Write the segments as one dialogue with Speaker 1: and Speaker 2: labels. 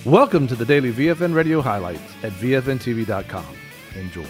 Speaker 1: Welcome to the daily VFN radio highlights at VFNTV.com. Enjoy.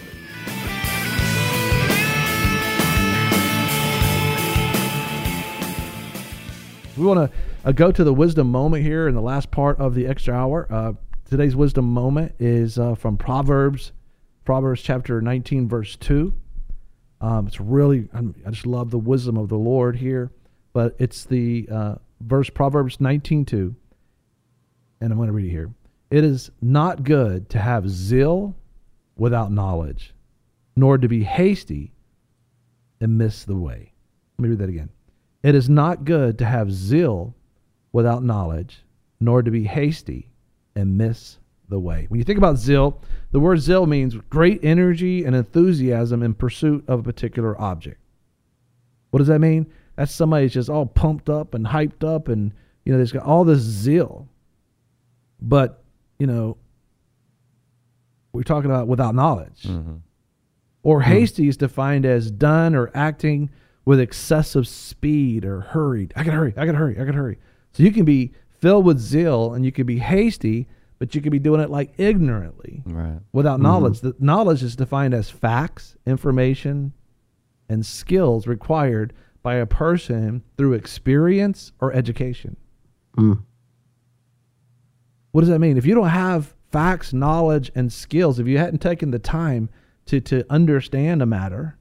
Speaker 1: We want to go to the wisdom moment here in the last part of the extra hour. Today's wisdom moment is from Proverbs chapter 19, verse 2. It's really, I just love the wisdom of the Lord here. But it's the verse Proverbs 19:2. And I'm going to read it here. It is not good to have zeal without knowledge, nor to be hasty and miss the way. Let me read that again. It is not good to have zeal without knowledge, nor to be hasty and miss the way. When you think about zeal, the word zeal means great energy and enthusiasm in pursuit of a particular object. What does that mean? That's somebody who's just all pumped up and hyped up and, they've got all this zeal. But, we're talking about without knowledge. Mm-hmm. Or hasty is defined as done or acting with excessive speed or hurried. I gotta hurry. So you can be filled with zeal and you can be hasty, but you can be doing it like ignorantly, right? Without knowledge. The knowledge is defined as facts, information, and skills required by a person through experience or education. Mm. What does that mean? If you don't have facts, knowledge, and skills, if you hadn't taken the time to understand a matter,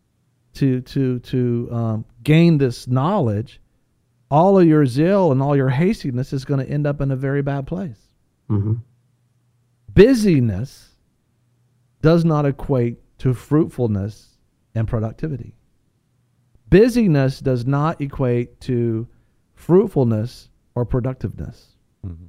Speaker 1: to gain this knowledge, all of your zeal and all your hastiness is going to end up in a very bad place. Mm-hmm. Busyness does not equate to fruitfulness and productivity. Busyness does not equate to fruitfulness or productiveness. Mm-hmm.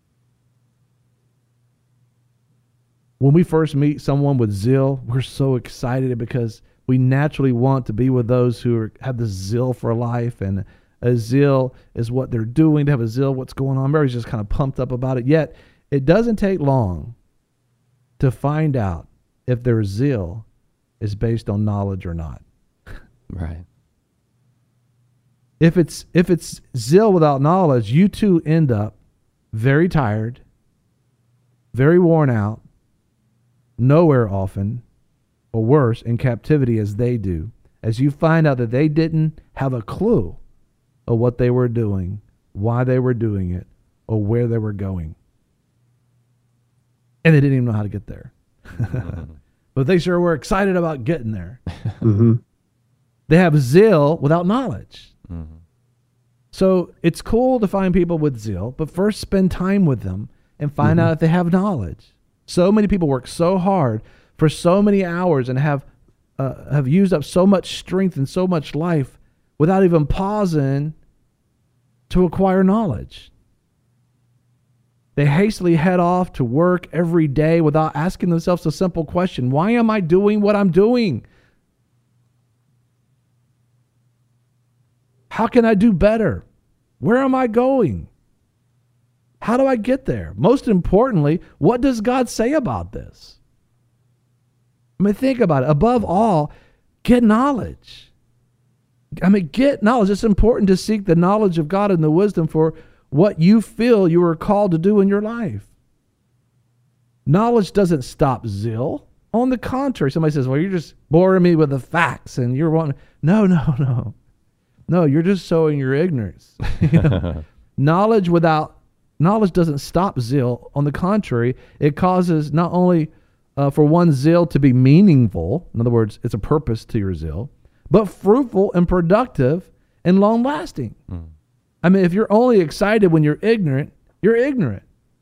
Speaker 1: When we first meet someone with zeal, we're so excited because we naturally want to be with those who have the zeal for life, and a zeal is what they're doing. To have a zeal, what's going on. Everybody's just kind of pumped up about it. Yet, it doesn't take long to find out if their zeal is based on knowledge or not.
Speaker 2: Right.
Speaker 1: If it's zeal without knowledge, you too end up very tired, very worn out, nowhere often, or worse, in captivity as they do, as you find out that they didn't have a clue of what they were doing, why they were doing it, or where they were going. And they didn't even know how to get there. Mm-hmm. But they sure were excited about getting there. Mm-hmm. They have zeal without knowledge. Mm-hmm. So it's cool to find people with zeal, but first spend time with them and find out if they have knowledge. So many people work so hard for so many hours and have used up so much strength and so much life without even pausing to acquire knowledge. They hastily head off to work every day without asking themselves a simple question: why am I doing what I'm doing? How can I do better? Where am I going? How do I get there? Most importantly, what does God say about this? Think about it. Above all, get knowledge. Get knowledge. It's important to seek the knowledge of God and the wisdom for what you feel you are called to do in your life. Knowledge doesn't stop zeal. On the contrary, somebody says, well, you're just boring me with the facts and you're wanting. No, you're just sowing your ignorance. Knowledge doesn't stop zeal. On the contrary, it causes not only for one's zeal to be meaningful, in other words, it's a purpose to your zeal, but fruitful and productive and long-lasting. Mm. If you're only excited when you're ignorant, you're ignorant.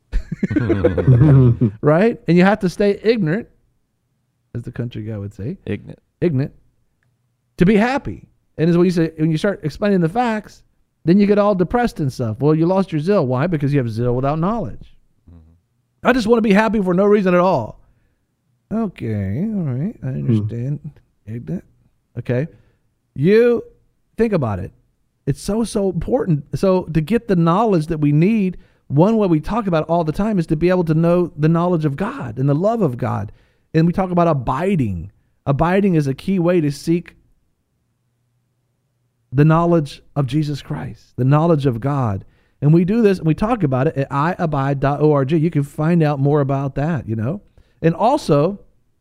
Speaker 1: Right? And you have to stay ignorant, as the country guy would say. Ignorant. To be happy. And as when you start explaining the facts, then you get all depressed and stuff. Well, you lost your zeal. Why? Because you have zeal without knowledge. Mm-hmm. I just want to be happy for no reason at all. Okay, all right, I understand. Ignorant. Okay. You think about it. It's so important. So to get the knowledge that we need, one way we talk about all the time is to be able to know the knowledge of God and the love of God. And we talk about abiding. Abiding is a key way to seek the knowledge of Jesus Christ, the knowledge of God. And we do this, and we talk about it at iabide.org. You can find out more about that, And also,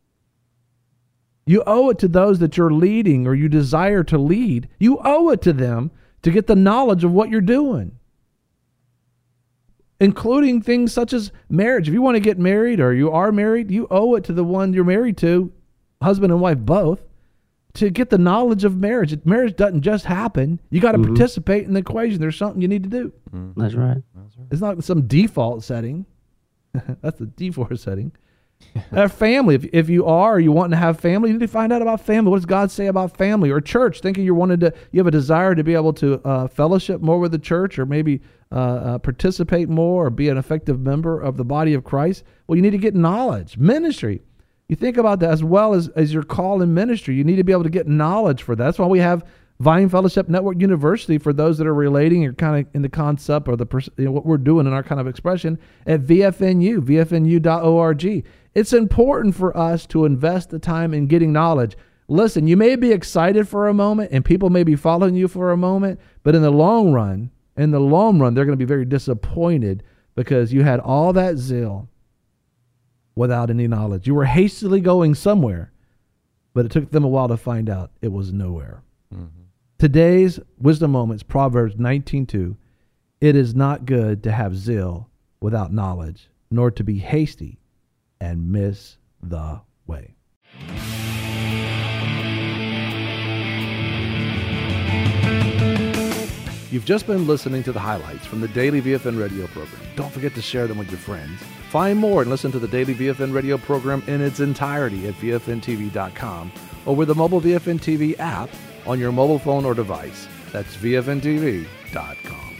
Speaker 1: you owe it to those that you're leading or you desire to lead. You owe it to them to get the knowledge of what you're doing, including things such as marriage. If you want to get married or you are married, you owe it to the one you're married to, husband and wife both, to get the knowledge of marriage. Marriage doesn't just happen. You got to participate in the equation. There's something you need to do.
Speaker 2: That's right.
Speaker 1: It's not some default setting. That's the default setting. Family. If you are or you want to have family, you need to find out about family. What does God say about family? Or church, thinking you have a desire to be able to fellowship more with the church, or maybe participate more, or be an effective member of the body of Christ. Well, you need to get knowledge. Ministry. You think about that as well as your call in ministry. You need to be able to get knowledge for that. That's why we have Vine Fellowship Network University for those that are relating or kind of in the concept or what we're doing in our kind of expression at vfnu.org. It's important for us to invest the time in getting knowledge. Listen, you may be excited for a moment and people may be following you for a moment, but in the long run, they're going to be very disappointed because you had all that zeal without any knowledge. You were hastily going somewhere, but it took them a while to find out it was nowhere. Today's wisdom moments, Proverbs 19:2. It is not good to have zeal without knowledge, nor to be hasty and miss the way. You've just been listening to the highlights from the Daily VFN radio program. Don't forget to share them with your friends. Find more and listen to the Daily VFN radio program in its entirety at VFNTV.com or with the mobile VFN TV app on your mobile phone or device. That's VFNTV.com.